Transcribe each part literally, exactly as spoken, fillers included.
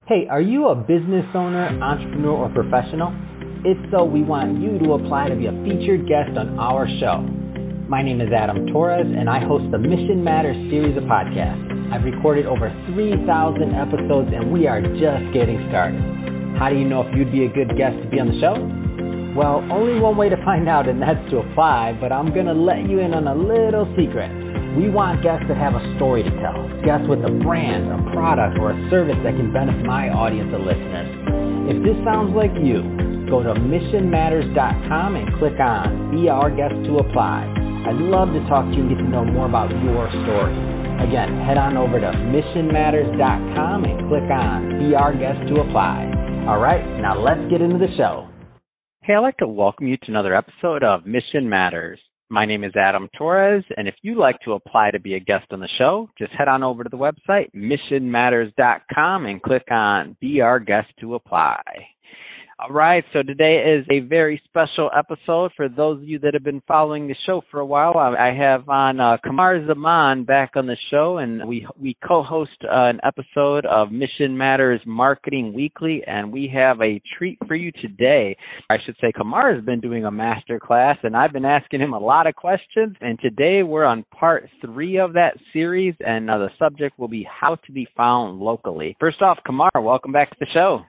Hey, are you a business owner, entrepreneur, or professional? If so, we want you to apply to be a featured guest on our show. My name is Adam Torres, and I host the Mission Matters series of podcasts. I've recorded over three thousand episodes, and we are just getting started. How do you know if you'd be a good guest to be on the show? Well, only one way to find out, and that's to apply, but I'm going to let you in on a little secret. We want guests that have a story to tell, guests with a brand, a product, or a service that can benefit my audience of listeners. If this sounds like you, go to mission matters dot com and click on Be Our Guest to apply. I'd love to talk to you and get to know more about your story. Again, head on over to mission matters dot com and click on Be Our Guest to apply. All right, now let's get into the show. Hey, I'd like to welcome you to another episode of Mission Matters. My name is Adam Torres, and if you'd like to apply to be a guest on the show, just head on over to the website, mission matters dot com, and click on Be Our Guest to apply. All right, so today is a very special episode for those of you that have been following the show for a while. I have on uh, Kamar Zaman back on the show, and we we co-host uh, an episode of Mission Matters Marketing Weekly, and we have a treat for you today. I should say Kamar has been doing a master class, and I've been asking him a lot of questions, and today we're on part three of that series, and uh, the subject will be how to be found locally. First off, Kamar, welcome back to the show.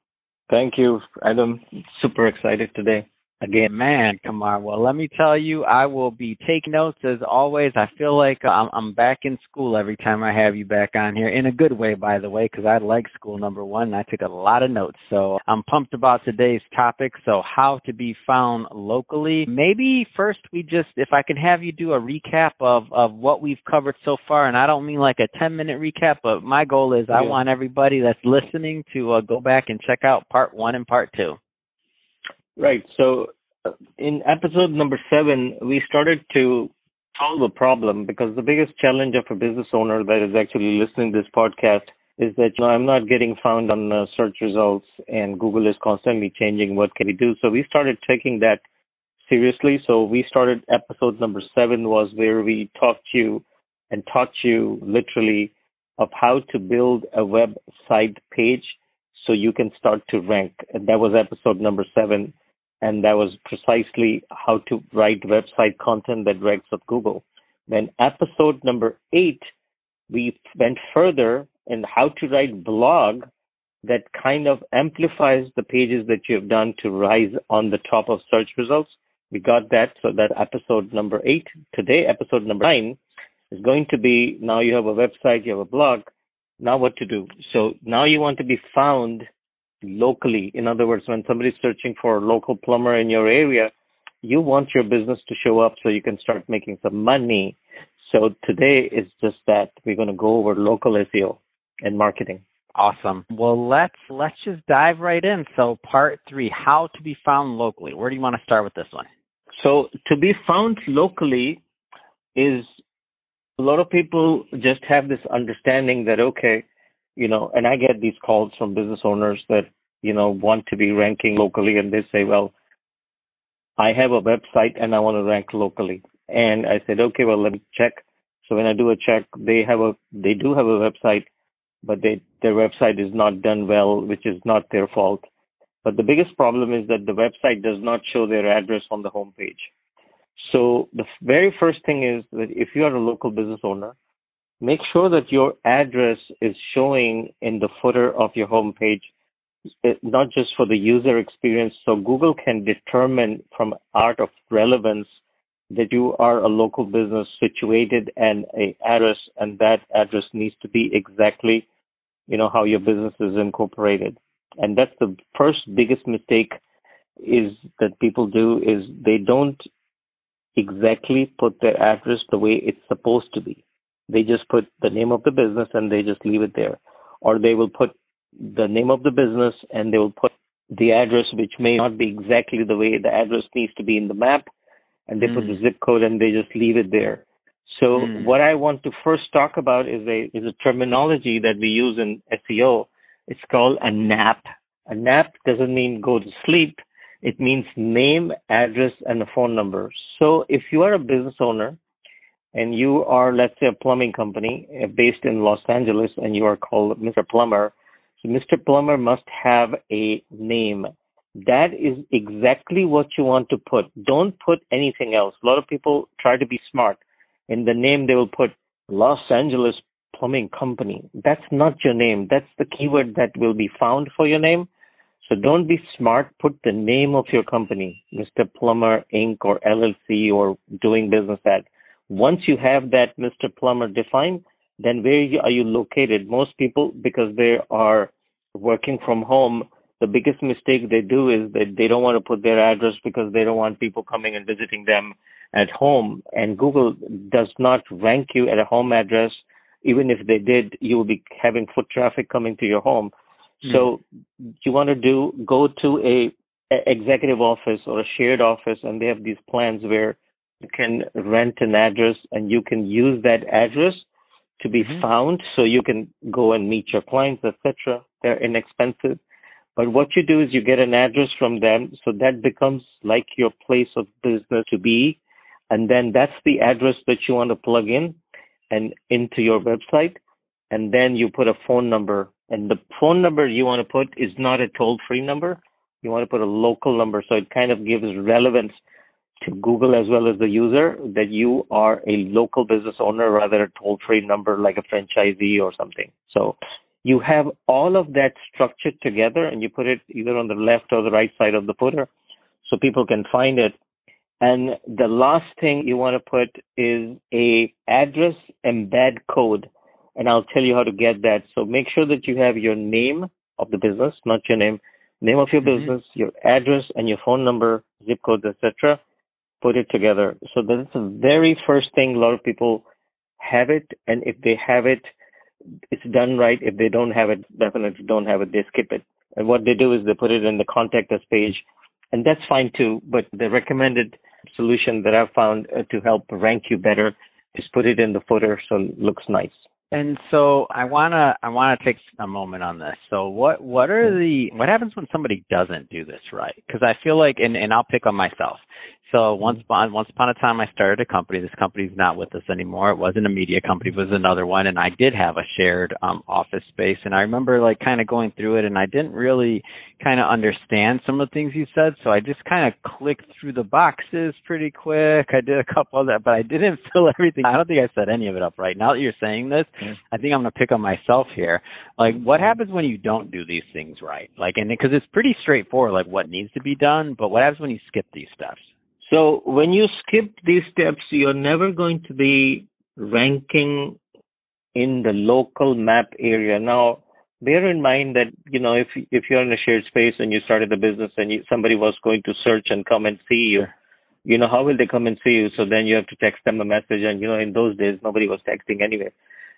Thank you, Adam. Super excited today. Again, man, Kamar. Well, let me tell you, I will be taking notes as always. I feel like I'm, I'm back in school every time I have you back on here, in a good way, by the way, because I like school, number one, and I took a lot of notes. So I'm pumped about today's topic. So how to be found locally. Maybe first we just, if I can have you do a recap of, of what we've covered so far, and I don't mean like a ten-minute recap, but my goal is I yeah. want everybody that's listening to uh, go back and check out part one and part two. Right. So uh, in episode number seven, we started to solve a problem because the biggest challenge of a business owner that is actually listening to this podcast is that, you know, I'm not getting found on uh, search results and Google is constantly changing. What can we do? So we started taking that seriously. So we started episode number seven was where we talked to you and taught you literally of how to build a website page so you can start to rank. And that was episode number seven. And that was precisely how to write website content that ranks with Google. Then episode number eight, we went further in how to write blog that kind of amplifies the pages that you have done to rise on the top of search results. We got that. So that episode number eight. Today, episode number nine is going to be, now you have a website, you have a blog. Now what to do? So now you want to be found locally. In other words, when somebody's searching for a local plumber in your area, you want your business to show up so you can start making some money. So today is just that. We're going to go over local S E O and marketing. Awesome. Well, let's let's just dive right in. So part three, how to be found locally. Where do you want to start with this one? So to be found locally is, a lot of people just have this understanding that, okay, you know, and I get these calls from business owners that, you know, want to be ranking locally, and they say, well, I have a website and I want to rank locally. And I said, okay, well, let me check. So when I do a check, they have a, they do have a website, but they, their website is not done well, which is not their fault. But the biggest problem is that the website does not show their address on the homepage. So the very first thing is that if you are a local business owner, make sure that your address is showing in the footer of your homepage, not just for the user experience. So Google can determine from art of relevance that you are a local business situated and a address, and that address needs to be exactly, you know, how your business is incorporated. And that's the first biggest mistake is that people do is they don't exactly put their address the way it's supposed to be. They just put the name of the business and they just leave it there. Or they will put the name of the business and they will put the address, which may not be exactly the way the address needs to be in the map. And they mm. put the zip code and they just leave it there. So mm. what I want to first talk about is a is a terminology that we use in S E O. It's called a N A P. A N A P doesn't mean go to sleep. It means name, address, and a phone number. So if you are a business owner and you are, let's say, a plumbing company based in Los Angeles and you are called Mister Plumber, So Mister Plumber must have a name. That is exactly what you want to put. Don't put anything else. A lot of people try to be smart. In the name, they will put Los Angeles Plumbing Company. That's not your name. That's the keyword that will be found for your name. So don't be smart. Put the name of your company, Mister Plumber Incorporated or L L C or doing business at. Once you have that Mister Plumber defined, then where are you located? Most people, because they are working from home, the biggest mistake they do is that they don't want to put their address because they don't want people coming and visiting them at home. And Google does not rank you at a home address. Even if they did, you will be having foot traffic coming to your home. Mm. So you want to do, go to a, a executive office or a shared office, and they have these plans where you can rent an address and you can use that address to be mm-hmm. found so you can go and meet your clients, et cetera. They're inexpensive. But what you do is you get an address from them, so that becomes like your place of business to be. And then that's the address that you want to plug in and into your website. And then you put a phone number. And the phone number you want to put is not a toll-free number. You want to put a local number. So it kind of gives relevance to Google as well as the user that you are a local business owner rather a toll-free number like a franchisee or something. So you have all of that structured together and you put it either on the left or the right side of the footer so people can find it. And the last thing you want to put is a address embed code. And I'll tell you how to get that. So make sure that you have your name of the business, not your name, name of your mm-hmm. business, your address and your phone number, zip codes, et cetera. Put it together. So that's the very first thing. A lot of people have it. And if they have it, it's done right. If they don't have it, definitely don't have it, they skip it. And what they do is they put it in the contact us page. And that's fine too. But the recommended solution that I've found uh, to help rank you better is put it in the footer so it looks nice. And so I wanna I wanna take a moment on this. So what what are the what happens when somebody doesn't do this right? Because I feel like, and, and I'll pick on myself. So once upon once upon a time, I started a company. This company's not with us anymore. It wasn't a media company; it was another one. And I did have a shared um, office space. And I remember like kind of going through it, and I didn't really kind of understand some of the things you said. So I just kind of clicked through the boxes pretty quick. I did a couple of that, but I didn't fill everything. I don't think I set any of it up right. Now that you're saying this, mm-hmm. I think I'm going to pick on myself here. Like, what happens when you don't do these things right? Like, and because it's pretty straightforward, like what needs to be done. But what happens when you skip these steps? So when you skip these steps, you're never going to be ranking in the local map area. Now, bear in mind that, you know, if if you're in a shared space and you started the business and you, somebody was going to search and come and see you, you know, how will they come and see you? So then you have to text them a message. And, you know, in those days, nobody was texting anyway.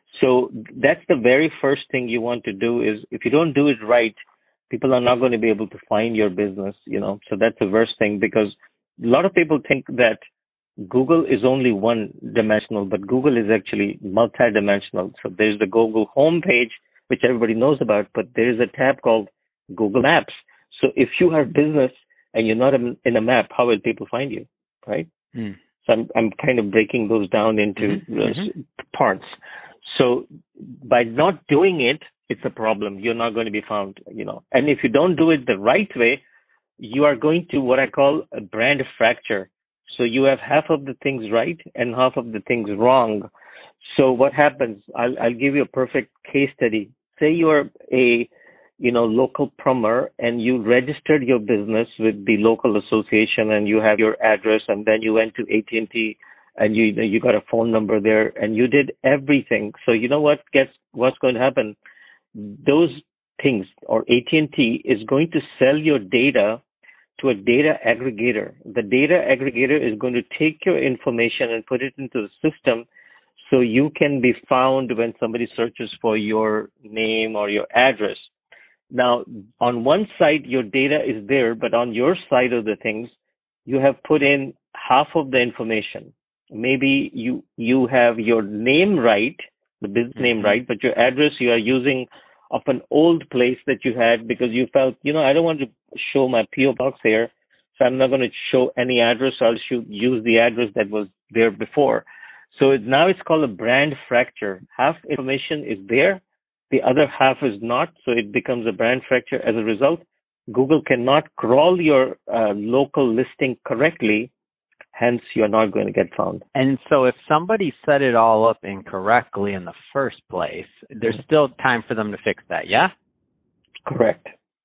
So that's the very first thing you want to do is if you don't do it right, people are not going to be able to find your business, you know. So that's the worst thing because a lot of people think that Google is only one dimensional, but Google is actually multi-dimensional. So there's the Google homepage, which everybody knows about, but there is a tab called Google Maps. So if you are a business and you're not in a map, how will people find you, right? Mm. So I'm, I'm kind of breaking those down into mm-hmm. mm-hmm. parts. So by not doing it, it's a problem. You're not going to be found, you know. And if you don't do it the right way, you are going to what I call a brand fracture. So you have half of the things right and half of the things wrong. So what happens? I'll, I'll give you a perfect case study. Say you're a, you know, local plumber and you registered your business with the local association and you have your address and then you went to A T and T and you you got a phone number there and you did everything. So you know what gets what's going to happen? Those things or A T and T is going to sell your data to a data aggregator. The data aggregator is going to take your information and put it into the system so you can be found when somebody searches for your name or your address. Now, on one side, your data is there, but on your side of the things, you have put in half of the information. Maybe you you have your name right, the business mm-hmm. name right, but your address you are using of an old place that you had because you felt, you know, I don't want to show my P O box here, so I'm not going to show any address. I'll shoot, use the address that was there before. So it, now it's called a brand fracture. Half information is there The other half is not, so it becomes a brand fracture. As a result, Google cannot crawl your uh, local listing correctly. Hence, you're not going to get found. And so if somebody set it all up incorrectly in the first place, there's still time for them to fix that, yeah? Correct.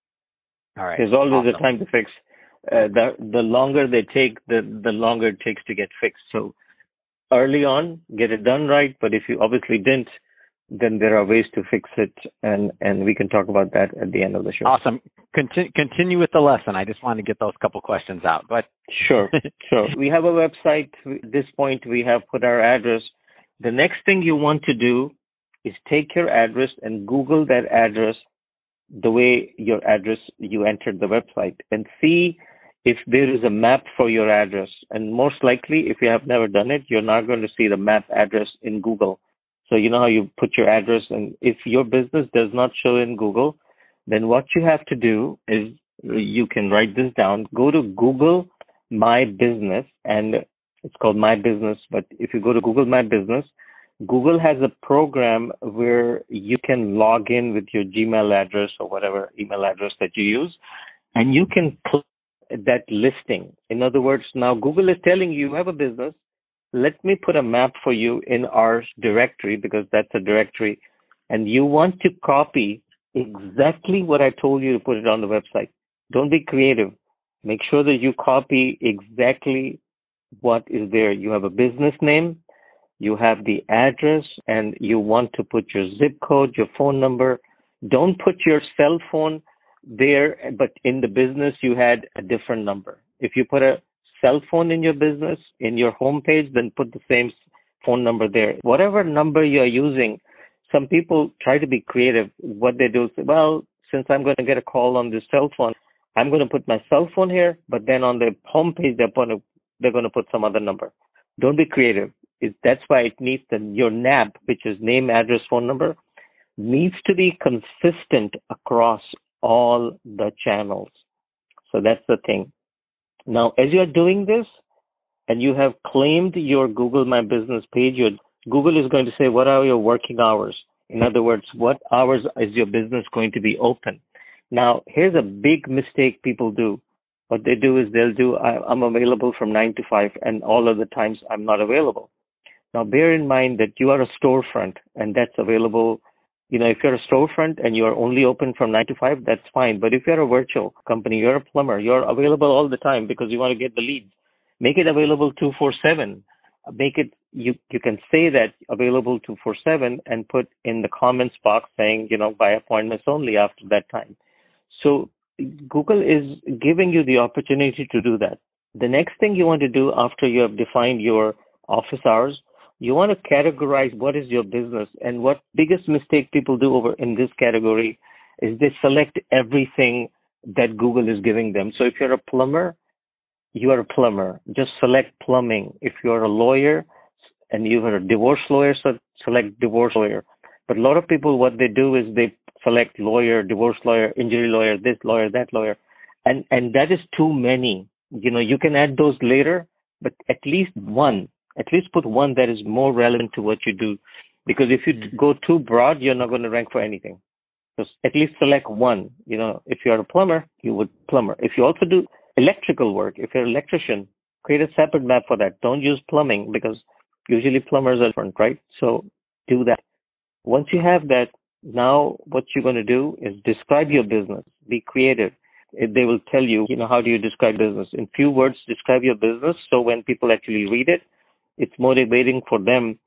All right. There's always awesome. a time to fix. Uh, the the longer they take, the the longer it takes to get fixed. So early on, get it done right. But if you obviously didn't, then there are ways to fix it, and and we can talk about that at the end of the show. Awesome. Continue, continue with the lesson. I just wanted to get those couple questions out. But sure, sure. We have a website. At this point, we have put our address. The next thing you want to do is take your address and Google that address the way your address you entered the website, and see if there is a map for your address. And most likely, if you have never done it, you're not going to see the map address in Google. So you know how you put your address, and if your business does not show in Google, then what you have to do is you can write this down. Go to Google My Business, and it's called My Business. But if you go to Google My Business, Google has a program where you can log in with your Gmail address or whatever email address that you use, and you can click that listing. In other words, now Google is telling you you have a business. Let me put a map for you in our directory, because that's a directory, and you want to copy exactly what I told you to put it on the website. Don't be creative. Make sure that you copy exactly what is there. You have a business name, you have the address, and you want to put your zip code, your phone number. Don't put your cell phone there, but in the business you had a different number. If you put a cell phone in your business, in your homepage, then put the same phone number there. Whatever number you're using, some people try to be creative. What they do is say, well, since I'm going to get a call on this cell phone, I'm going to put my cell phone here, but then on the homepage, they're going to, they're going to put some other number. Don't be creative. It, that's why it needs the, your N A B, which is name, address, phone number, needs to be consistent across all the channels. So that's the thing. Now, as you are doing this and you have claimed your Google My Business page, your, Google is going to say, what are your working hours? In other words, what hours is your business going to be open? Now, here's a big mistake people do. What they do is they'll do, I, I'm available from nine to five, and all of the times I'm not available. Now, bear in mind that you are a storefront, and that's available. You know, if you're a storefront and you are only open from nine to five, that's fine. But if you're a virtual company, you're a plumber, you're available all the time because you want to get the leads. Make it available two four seven. Make it, you, you can say that available two four seven and put in the comments box saying, you know, by appointments only after that time. So Google is giving you the opportunity to do that. The next thing you want to do after you have defined your office hours, you want to categorize what is your business. And what biggest mistake people do over in this category is they select everything that Google is giving them. So if you're a plumber, you are a plumber. Just select plumbing. If you're a lawyer and you are a divorce lawyer, so select divorce lawyer. But a lot of people, what they do is they select lawyer, divorce lawyer, injury lawyer, this lawyer, that lawyer. And, and that is too many. You know, you can add those later, but at least one. At least put one that is more relevant to what you do. Because if you go too broad, you're not going to rank for anything. So at least select one. You know, if you're a plumber, you would plumber. If you also do electrical work, if you're an electrician, create a separate map for that. Don't use plumbing, because usually plumbers are different, right? So do that. Once you have that, now what you're going to do is describe your business. Be creative. They will tell you, you know, how do you describe business? In few words, describe your business. So when people actually read it, it's motivating for them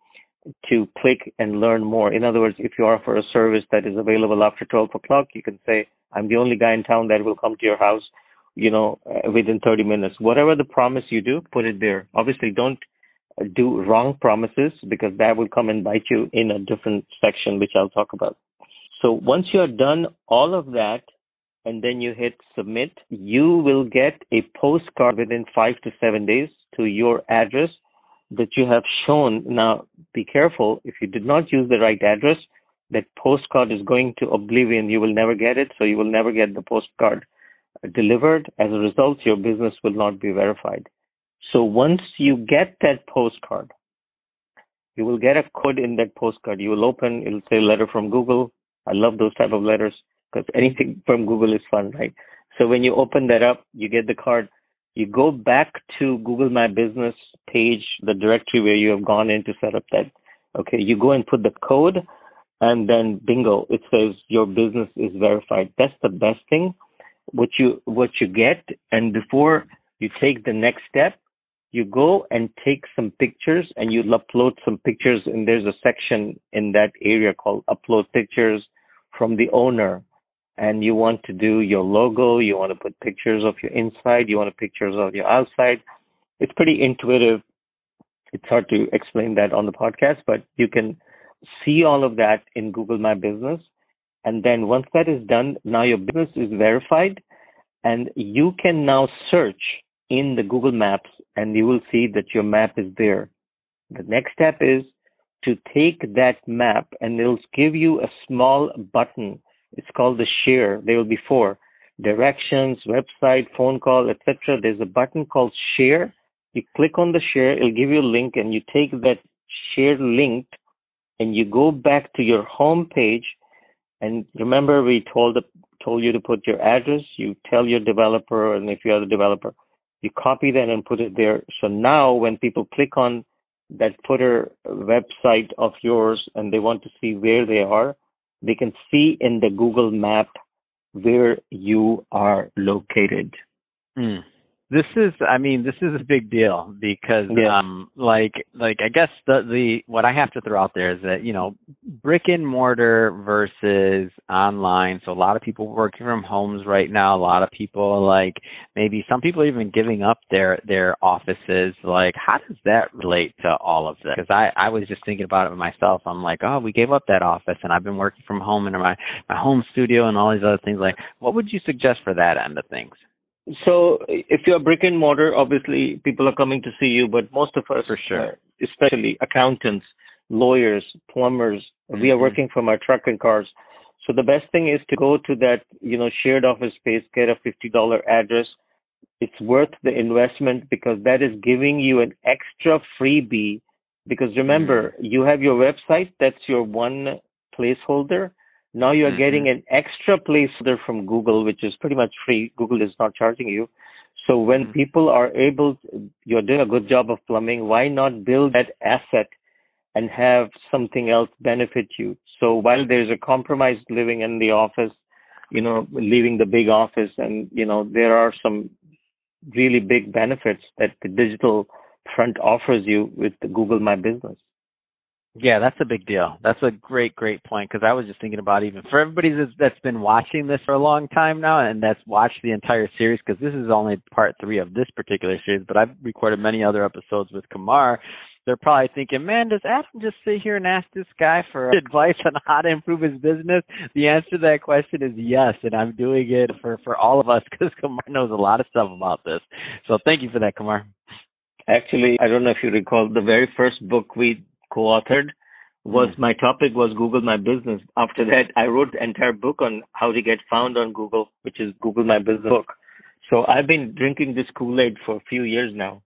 to click and learn more. In other words, if you offer a service that is available after twelve o'clock, you can say, I'm the only guy in town that will come to your house, you know, uh, within thirty minutes. Whatever the promise you do, put it there. Obviously, don't do wrong promises, because that will come and bite you in a different section, which I'll talk about. So once you are done all of that, and then you hit submit, you will get a postcard within five to seven days to your address that you have shown. Now, be careful. If you did not use the right address, that postcard is going to oblivion. You will never get it. So you will never get the postcard delivered. As a result, your business will not be verified. So once you get that postcard, you will get a code in that postcard. You will open, it will say letter from Google. I love those type of letters because anything from Google is fun, right? So when you open that up, you get the card. You go back to Google My Business page, the directory where you have gone in to set up that. Okay, you go and put the code, and then bingo, it says your business is verified. That's the best thing. What you what you get, and before you take the next step, you go and take some pictures, and you upload some pictures. And there's a section in that area called Upload Pictures from the owner. And you want to do your logo, you want to put pictures of your inside, you want pictures of your outside. It's pretty intuitive. It's hard to explain that on the podcast, but you can see all of that in Google My Business. And then once that is done, now your business is verified, and you can now search in the Google Maps, and you will see that your map is there. The next step is to take that map, and it'll give you a small button. It's called the share. There will be four: directions, website, phone call, et cetera. There's a button called share. You click on the share, it'll give you a link, and you take that share link and you go back to your home page. And remember, we told told you to put your address. You tell your developer, and if you are the developer, you copy that and put it there. So now when people click on that footer website of yours and they want to see where they are, they can see in the Google map where you are located. Mm. This is, I mean, this is a big deal because, yeah. um, like, like I guess the the what I have to throw out there is that, you know, brick and mortar versus online. So a lot of people working from homes right now. A lot of people, like, maybe some people even giving up their their offices. Like, how does that relate to all of this? Because I I was just thinking about it myself. I'm like, oh, we gave up that office, and I've been working from home in my my home studio and all these other things. Like, what would you suggest for that end of things? So if you're brick and mortar, obviously people are coming to see you, but most of us, for sure, uh, especially accountants, lawyers, plumbers, mm-hmm. we are working from our truck and cars. So the best thing is to go to that, you know, shared office space, get a fifty dollars address. It's worth the investment because that is giving you an extra freebie. Because remember, mm-hmm. you have your website, that's your one placeholder. Now you're mm-hmm. getting an extra placeholder from Google, which is pretty much free. Google is not charging you. So when mm-hmm. people are able, to, you're doing a good job of plumbing, why not build that asset and have something else benefit you? So while there's a compromised living in the office, you know, leaving the big office, and, you know, there are some really big benefits that the digital front offers you with the Google My Business. Yeah, that's a big deal. That's a great, great point, because I was just thinking about even for everybody that's, that's been watching this for a long time now and that's watched the entire series, because this is only part three of this particular series, but I've recorded many other episodes with Kumar. They're probably thinking, man, does Adam just sit here and ask this guy for advice on how to improve his business? The answer to that question is yes, and I'm doing it for, for all of us because Kumar knows a lot of stuff about this. So thank you for that, Kumar. Actually, I don't know if you recall, the very first book we co-authored was mm. my topic was Google My Business. After that, I wrote the entire book on how to get found on Google, which is Google My Business book. So I've been drinking this Kool-Aid for a few years now.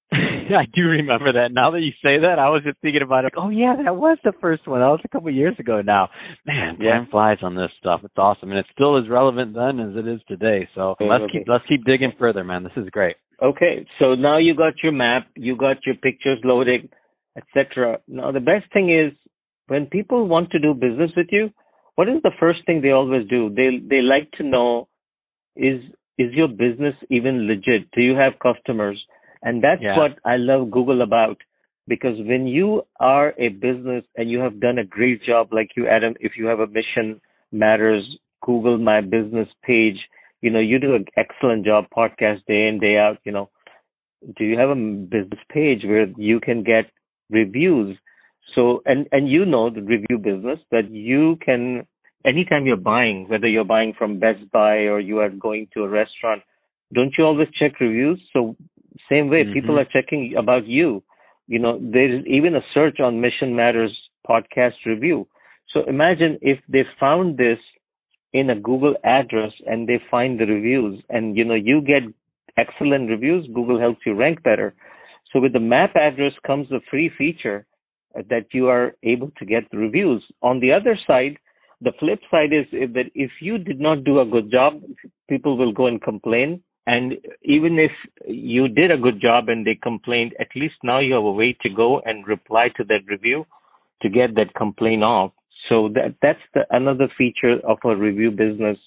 I do remember that. Now that you say that, I was just thinking about it. Oh, yeah, that was the first one. That was a couple of years ago now. Man, yeah. time flies on this stuff. It's awesome. And it's still as relevant then as it is today. So okay, let's okay. keep let's keep digging further, man. This is great. Okay. So now you got your map, you got your pictures loaded, et cetera. Now, the best thing is when people want to do business with you, what is the first thing they always do? They they like to know, is is your business even legit? Do you have customers? And that's yeah. what I love Google about, because when you are a business and you have done a great job, like you, Adam, if you have a Mission Matters Google My Business page, you know, you do an excellent job, podcast day in, day out, you know. Do you have a business page where you can get reviews? So, and, and you know the review business that you can, anytime you're buying, whether you're buying from Best Buy or you are going to a restaurant, don't you always check reviews? So same way, mm-hmm. people are checking about you. You know, there's even a search on Mission Matters podcast review. So imagine if they found this in a Google address and they find the reviews, and, you know, you get excellent reviews, Google helps you rank better. So with the map address comes a free feature that you are able to get the reviews. On the other side, The flip side is if that if you did not do a good job, people will go and complain. And even if you did a good job and they complained, at least now you have a way to go and reply to that review to get that complaint off. So that that's the another feature of a review business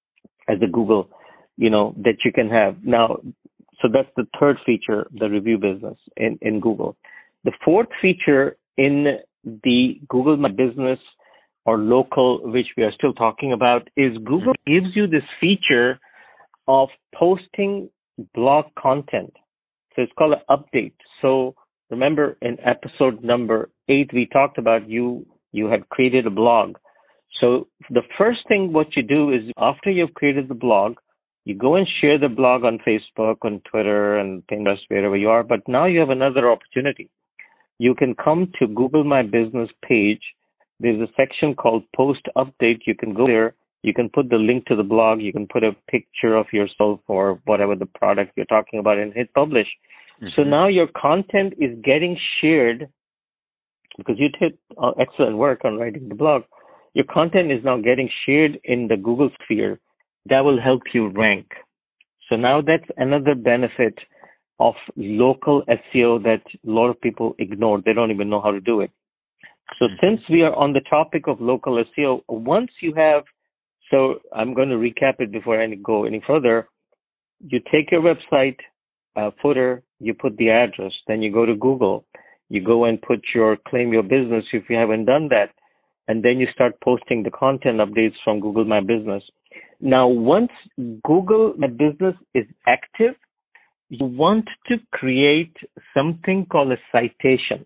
as a Google, you know, that you can have. Now, so that's the third feature, the review business in, in Google. The fourth feature in the Google My Business or local, which we are still talking about, is Google gives you this feature of posting blog content. So it's called an update. So remember in episode number eight, we talked about you, you had created a blog. So the first thing what you do is after you've created the blog, you go and share the blog on Facebook, on Twitter, and Pinterest, wherever you are. But now you have another opportunity. You can come to Google My Business page. There's a section called Post Update. You can go there. You can put the link to the blog. You can put a picture of yourself or whatever the product you're talking about and hit publish. Mm-hmm. So now your content is getting shared because you did uh, excellent work on writing the blog. Your content is now getting shared in the Google sphere. That will help you rank. So now that's another benefit of local S E O that a lot of people ignore. They don't even know how to do it. So since we are on the topic of local S E O, once you have, so I'm going to recap it before I go any further. You take your website uh, footer, you put the address, then you go to Google. You go and put your claim your business if you haven't done that. And then you start posting the content updates from Google My Business. Now, once Google My Business is active, you want to create something called a citation.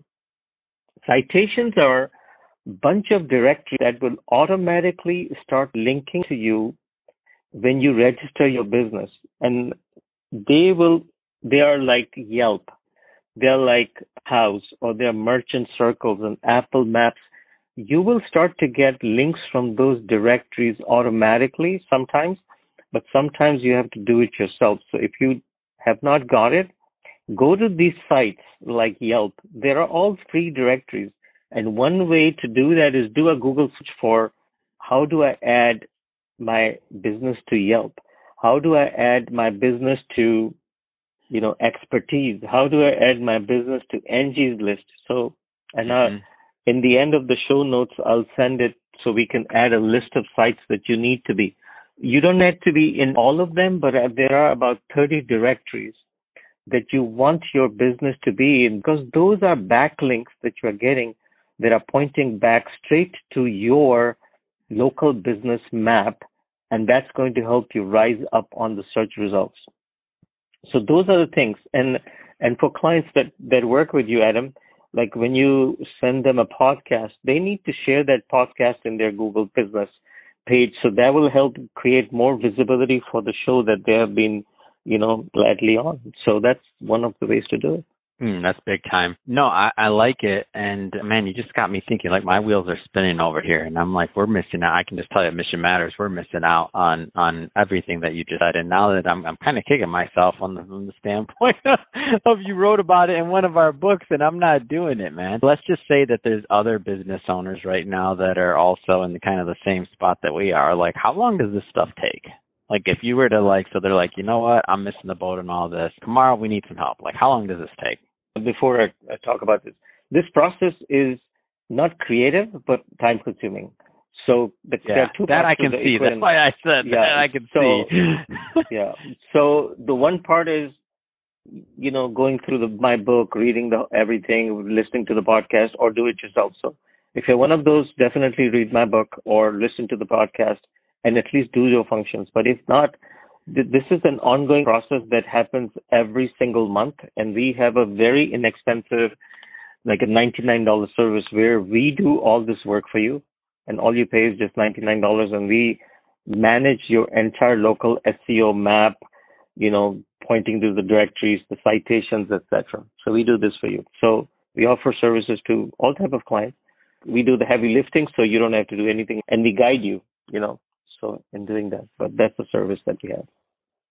Citations are a bunch of directories that will automatically start linking to you when you register your business. And they will, they are like Yelp. They're like House, or they're Merchant Circles and Apple Maps. You will start to get links from those directories automatically sometimes, but sometimes you have to do it yourself. So if you have not got it, go to these sites like Yelp. There are all free directories. And one way to do that is do a Google search for how do I add my business to Yelp? How do I add my business to, you know, expertise? How do I add my business to Angie's List? So, and mm-hmm. uh, in the end of the show notes, I'll send it so we can add a list of sites that you need to be. You don't have to be in all of them, but there are about thirty directories that you want your business to be in, because those are backlinks that you are getting that are pointing back straight to your local business map, and that's going to help you rise up on the search results. So those are the things. And and for clients that, that work with you, Adam, like when you send them a podcast, they need to share that podcast in their Google business page. So that will help create more visibility for the show that they have been, you know, gladly on. So that's one of the ways to do it. Mm, that's big time. No, I, I like it. And man, you just got me thinking, like my wheels are spinning over here. And I'm like, we're missing out. I can just tell you at Mission Matters, we're missing out on, on everything that you just said. And now that I'm, I'm kind of kicking myself on the, from the standpoint of you wrote about it in one of our books and I'm not doing it, man. Let's just say that there's other business owners right now that are also in the kind of the same spot that we are. Like, how long does this stuff take? Like if you were to like, so they're like, you know what, I'm missing the boat on all this. Tomorrow we need some help. Like how long does this take? Before I, I talk about this, this process is not creative, but time consuming. So the, yeah, there are two that I can see. That's why I said yeah, that I can so, see. yeah. So the one part is, you know, going through the, my book, reading the everything, listening to the podcast, or do it yourself. So if you're one of those, definitely read my book or listen to the podcast and at least do your functions. But if not, th- this is an ongoing process that happens every single month. And we have a very inexpensive, like a ninety-nine dollars service where we do all this work for you. And all you pay is just ninety-nine dollars. And we manage your entire local S E O map, you know, pointing to the directories, the citations, et cetera. So we do this for you. So we offer services to all type of clients. We do the heavy lifting, so you don't have to do anything. And we guide you, you know, so in doing that. But that's the service that we have.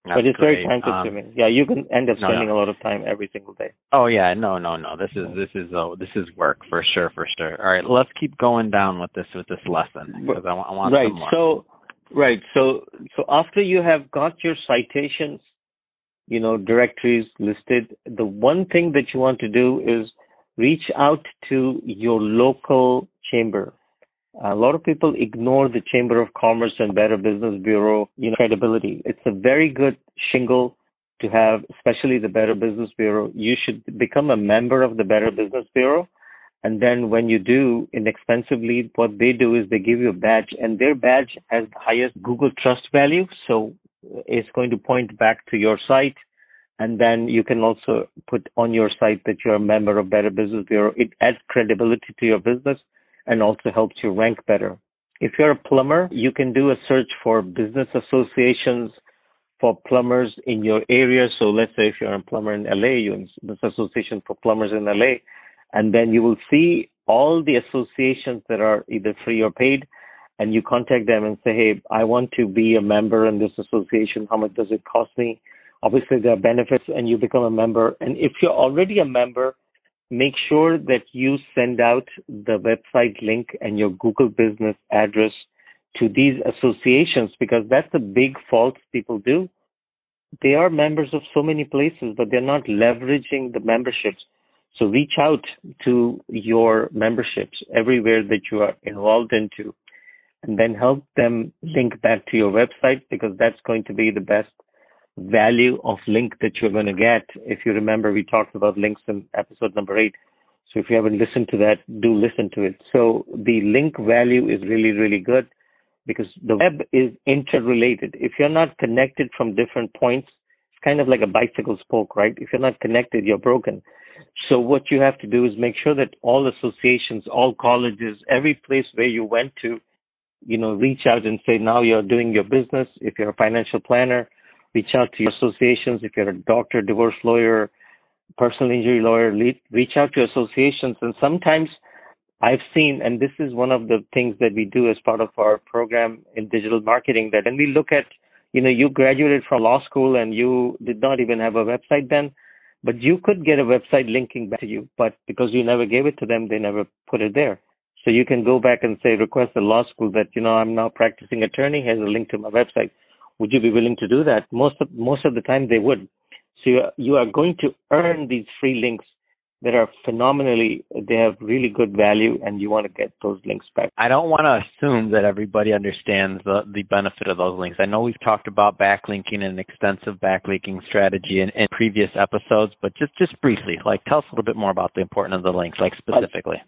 That's but it's very great. time Um, consuming. Yeah, you can end up no, spending no. a lot of time every single day. Oh yeah, no, no, no. This is this is uh, this is work for sure, for sure. All right, let's keep going down with this with this lesson because I want I want Right. some more. So right. So so after you have got your citations, you know, directories listed, the one thing that you want to do is reach out to your local chamber. A lot of people ignore the Chamber of Commerce and Better Business Bureau, you know, credibility. It's a very good shingle to have, especially the Better Business Bureau. You should become a member of the Better Business Bureau. And then when you do, inexpensively, what they do is they give you a badge, and their badge has the highest Google trust value. So it's going to point back to your site. And then you can also put on your site that you're a member of Better Business Bureau. It adds credibility to your business and also helps you rank better. If you're a plumber, you can do a search for business associations for plumbers in your area. So let's say if you're a plumber in L A, you're in this association for plumbers in L A, and then you will see all the associations that are either free or paid, and you contact them and say, hey, I want to be a member in this association. How much does it cost me? Obviously, there are benefits, and you become a member. And if you're already a member, make sure that you send out the website link and your Google business address to these associations, because that's a big fault people do. They are members of so many places, but they're not leveraging the memberships. So reach out to your memberships everywhere that you are involved into, and then help them link back to your website, because that's going to be the best value of link that you're going to get. If you remember, we talked about links in episode number eight. So if you haven't listened to that, do listen to it. So the link value is really, really good, because the web is interrelated. If you're not connected from different points, it's kind of like a bicycle spoke, right? If you're not connected, you're broken. So what you have to do is make sure that all associations, all colleges, every place where you went to, you know, reach out and say, now you're doing your business. If you're a financial planner, reach out to your associations. If you're a doctor, divorce lawyer, personal injury lawyer, reach out to associations. And sometimes I've seen, and this is one of the things that we do as part of our program in digital marketing, that when we look at, you know, you graduated from law school and you did not even have a website then, but you could get a website linking back to you. But because you never gave it to them, they never put it there. So you can go back and say, request the law school that, you know, I'm now practicing attorney. Here's a link to my website. Would you be willing to do that? Most of most of the time they would. So you are, you are going to earn these free links that are phenomenally, they have really good value, and you want to get those links back. I don't want to assume that everybody understands the, the benefit of those links. I know we've talked about backlinking and an extensive backlinking strategy in, in previous episodes, but just, just briefly, like tell us a little bit more about the importance of the links, like specifically.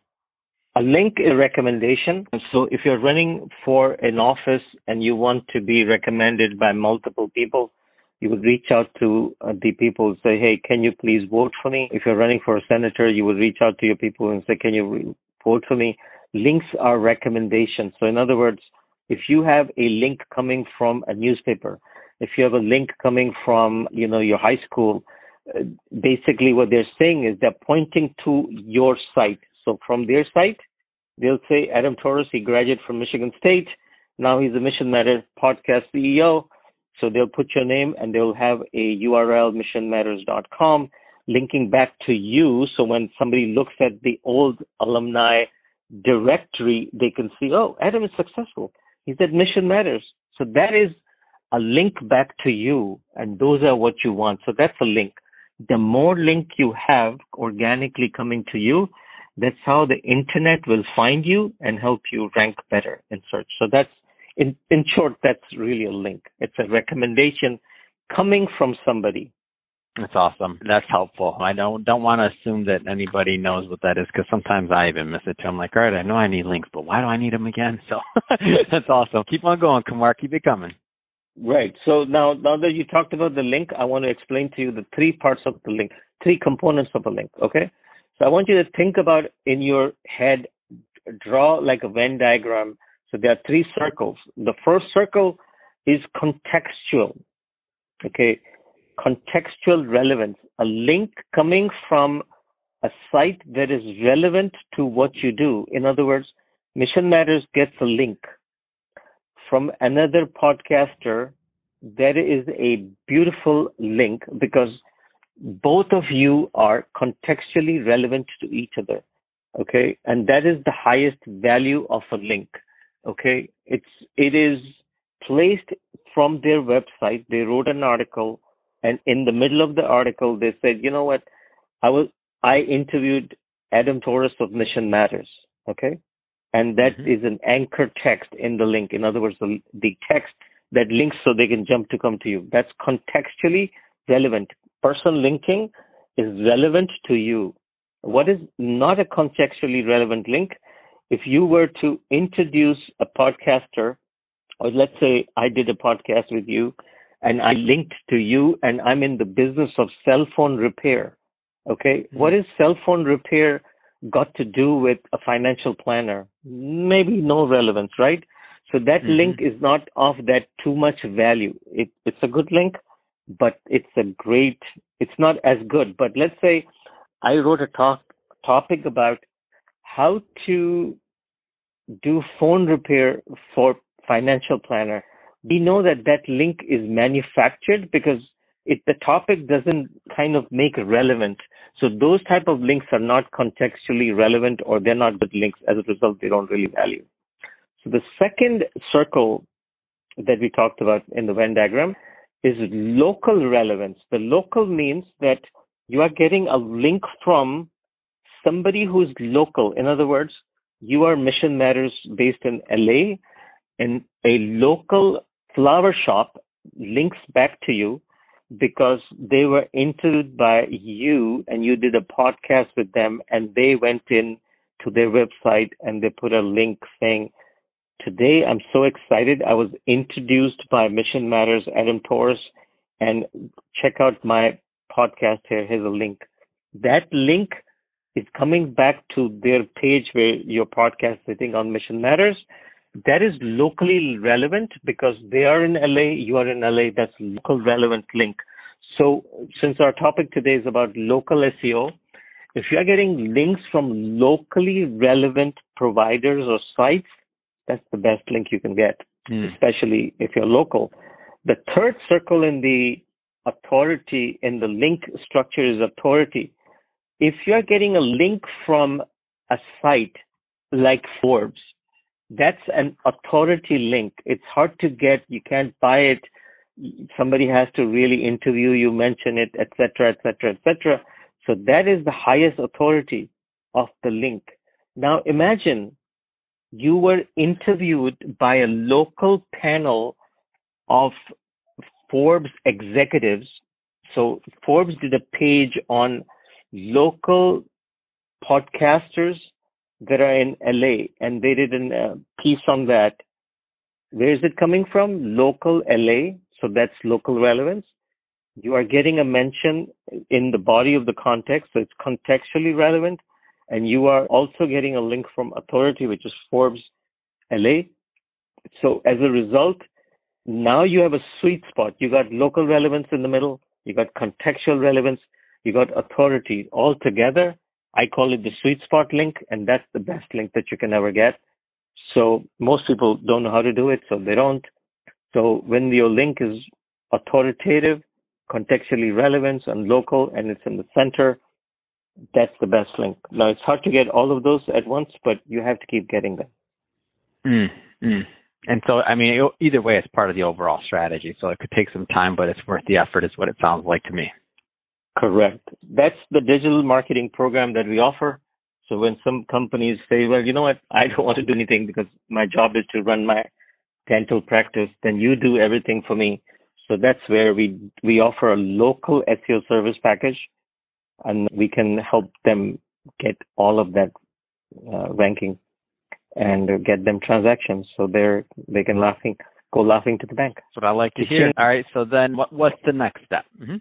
A link is a recommendation. So if you're running for an office and you want to be recommended by multiple people, you would reach out to uh, the people and say, hey, can you please vote for me? If you're running for a senator, you would reach out to your people and say, can you re- vote for me? Links are recommendations. So in other words, if you have a link coming from a newspaper, if you have a link coming from, you know, your high school, uh, basically what they're saying is they're pointing to your site. So from their site, they'll say, Adam Torres, he graduated from Michigan State. Now he's a Mission Matters podcast C E O. So they'll put your name and they'll have a U R L, mission matters dot com, linking back to you. So when somebody looks at the old alumni directory, they can see, oh, Adam is successful. He's at Mission Matters. So that is a link back to you. And those are what you want. So that's a link. The more link you have organically coming to you, that's how the internet will find you and help you rank better in search. So that's, in, in short, that's really a link. It's a recommendation coming from somebody. That's awesome. That's helpful. I don't don't want to assume that anybody knows what that is, because sometimes I even miss it too. I'm like, all right, I know I need links, but why do I need them again? So that's awesome. Keep on going, Kumar. Keep it coming. Right. So now, now that you talked about the link, I want to explain to you the three parts of the link, three components of a link. Okay. So I want you to think about in your head, draw like a Venn diagram. So there are three circles. The first circle is contextual. Okay. Contextual relevance, a link coming from a site that is relevant to what you do. In other words, Mission Matters gets a link from another podcaster there is a beautiful link because both of you are contextually relevant to each other. Okay. And that is the highest value of a link. Okay. It's, it is placed from their website. They wrote an article, and in the middle of the article, they said, you know what? I was, I interviewed Adam Torres of Mission Matters. Okay. And that mm-hmm. is an anchor text in the link. In other words, the, the text that links so they can jump to come to you. That's contextually relevant. Person linking is relevant to you. What is not a contextually relevant link? If you were to introduce a podcaster, or let's say I did a podcast with you and I linked to you and I'm in the business of cell phone repair. Okay. Mm-hmm. What is cell phone repair got to do with a financial planner? Maybe no relevance, right? So that mm-hmm. link is not of that too much value. It, it's a good link, but it's a great, it's not as good. But let's say I wrote a talk, topic about how to do phone repair for financial planner. We know that that link is manufactured because it, the topic doesn't kind of make it relevant. So those type of links are not contextually relevant, or they're not good links. As a result, they don't really value. So the second circle that we talked about in the Venn diagram is local relevance. The local means that you are getting a link from somebody who's local. In other words, you are Mission Matters based in L A, and a local flower shop links back to you because they were interviewed by you and you did a podcast with them, and they went in to their website and they put a link saying, today I'm so excited. I was introduced by Mission Matters, Adam Torres, and check out my podcast here. Here's a link. That link is coming back to their page where your podcast is sitting on Mission Matters. That is locally relevant because they are in L A, you are in L A. That's local relevant link. So since our topic today is about local S E O, if you are getting links from locally relevant providers or sites, that's the best link you can get, mm. especially if you're local. The third circle in the authority, in the link structure, is authority. If you're getting a link from a site like Forbes, that's an authority link. It's hard to get. You can't buy it. Somebody has to really interview you, mention it, et cetera, et cetera, et cetera. So that is the highest authority of the link. Now imagine you were interviewed by a local panel of Forbes executives. So Forbes did a page on local podcasters that are in L A, and they did a uh, piece on that. Where is it coming from? Local L A. So that's local relevance. You are getting a mention in the body of the context, so it's contextually relevant. And you are also getting a link from authority, which is Forbes L A. So as a result, now you have a sweet spot. You got local relevance in the middle. You got contextual relevance. You got authority all together. I call it the sweet spot link, and that's the best link that you can ever get. So most people don't know how to do it, so they don't. So when your link is authoritative, contextually relevant, and local, and it's in the center, that's the best link. Now, it's hard to get all of those at once, but you have to keep getting them. Mm, mm. And so, I mean, either way, it's part of the overall strategy. So it could take some time, but it's worth the effort is what it sounds like to me. Correct. That's the digital marketing program that we offer. So when some companies say, well, you know what, I don't want to do anything because my job is to run my dental practice, then you do everything for me. So that's where we, we offer a local S E O service package, and we can help them get all of that uh, ranking and get them transactions. So they're, they can laughing, go laughing to the bank. That's what I like to hear. All right. So then what, what's the next step? Mm-hmm.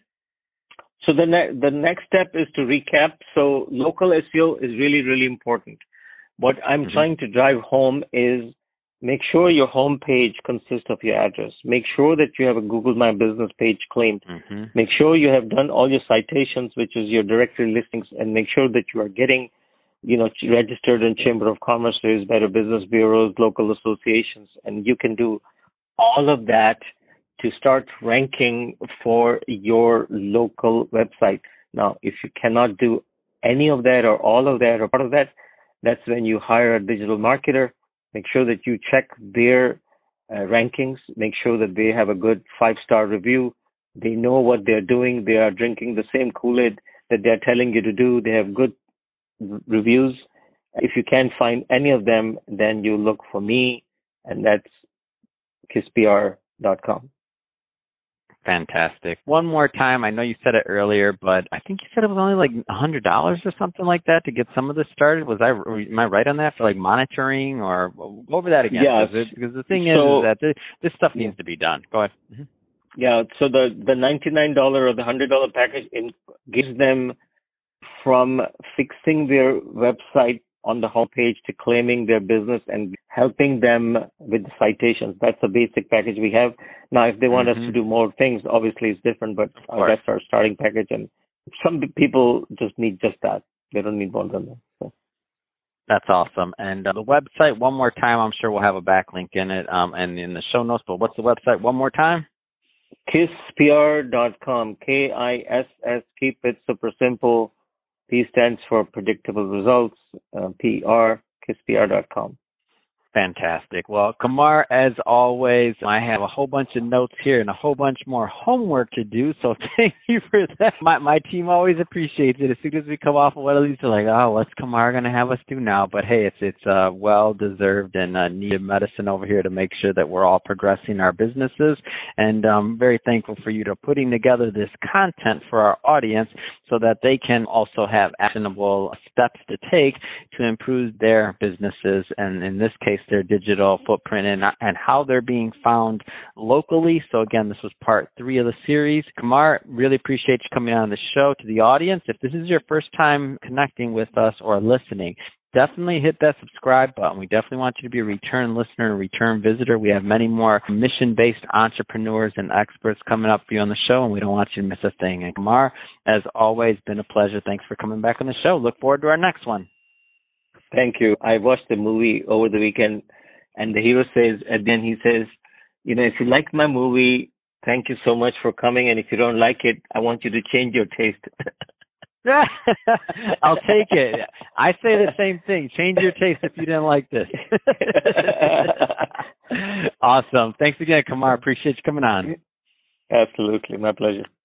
So the, ne- the next step is to recap. So local S E O is really, really important. What I'm mm-hmm. trying to drive home is make sure your home page consists of your address. Make sure that you have a Google My Business page claimed. Mm-hmm. Make sure you have done all your citations, which is your directory listings, and make sure that you are getting, you know, registered in Chamber of Commerce, Better Business Bureaus, local associations, and you can do all of that to start ranking for your local website. Now, if you cannot do any of that or all of that or part of that, that's when you hire a digital marketer. Make sure that you check their uh, rankings. Make sure that they have a good five-star review. They know what they're doing. They are drinking the same Kool-Aid that they're telling you to do. They have good r- reviews. If you can't find any of them, then you look for me, and that's kiss P R dot com. Fantastic. One more time, I know you said it earlier, but I think you said it was only like one hundred dollars or something like that to get some of this started. Was I, am I right on that for like monitoring, or go over that again? Yes. Because, it, because the thing so, is, is that this, this stuff needs to be done. Go ahead. Mm-hmm. Yeah, so the, the ninety-nine dollars or the one hundred dollars package in, gives them from fixing their website on the homepage to claiming their business and helping them with the citations. That's the basic package we have. Now, if they want mm-hmm. us to do more things, obviously it's different, but uh, that's our starting package. And some people just need just that. They don't need more than that. So. That's awesome. And uh, the website, one more time, I'm sure we'll have a backlink in it um, and in the show notes, but what's the website one more time? kiss P R dot com, K I S S, keep it super simple. P stands for predictable results, uh, P R, kiss P R dot com. Fantastic. Well, Kumar, as always, I have a whole bunch of notes here and a whole bunch more homework to do, so thank you for that. My my team always appreciates it. As soon as we come off of one of these, they're like, oh, what's Kumar going to have us do now? But hey, it's it's uh, well-deserved and uh, needed medicine over here to make sure that we're all progressing our businesses, and I'm very thankful for you to putting together this content for our audience so that they can also have actionable steps to take to improve their businesses, and in this case, their digital footprint and, and how they're being found locally. So again, this was part three of the series. Kumar, really appreciate you coming on the show. To the audience, if this is your first time connecting with us or listening, definitely hit that subscribe button. We definitely want you to be a return listener and return visitor. We have many more mission-based entrepreneurs and experts coming up for you on the show, and we don't want you to miss a thing. And Kumar, as always, been a pleasure. Thanks for coming back on the show. Look forward to our next one. Thank you. I watched the movie over the weekend, and the hero says, at the end, he says, you know, if you liked my movie, thank you so much for coming. And if you don't like it, I want you to change your taste. I'll take it. I say the same thing. Change your taste if you didn't like this. Awesome. Thanks again, Kumar. Appreciate you coming on. Absolutely. My pleasure.